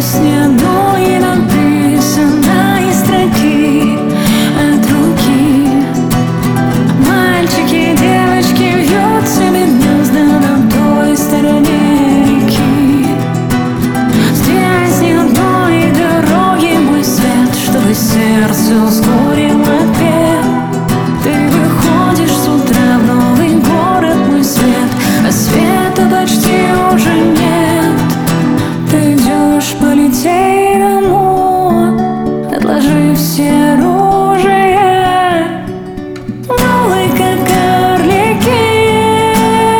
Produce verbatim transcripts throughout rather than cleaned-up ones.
песни одной написанной строки от руки. Мальчики, девочки вьют себе гнезда на той стороне реки. Здесь ни одной дороги, мой свет, чтобы сердце ускорило бег. Ты выходишь с утра в новый город, мой свет, а света почти уже нет. Ты идешь по Литейному, отложив все оружие, голый как орлики.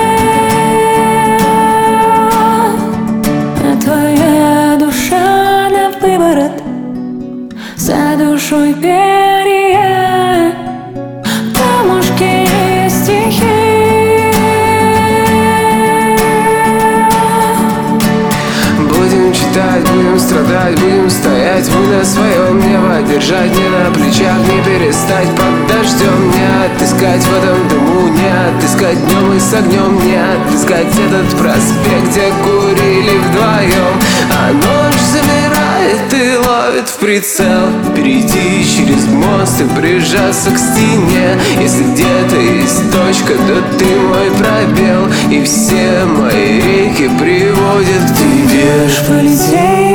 А твоя душа на выворот, за душой перья, камушки и стихи. Будем читать, будем страдать, будем стоять, мы на своем, небо держать, не на плечах, не перестать под дождем, не отыскать в этом дыму, не отыскать днем и с огнем, не отыскать этот проспект, где курили вдвоем. А ночь замирает и ловит в прицел, перейти через мост и прижаться к стене. Если где-то есть точка, то ты мой пробел, и все мои реки приводят к тебе. Полетей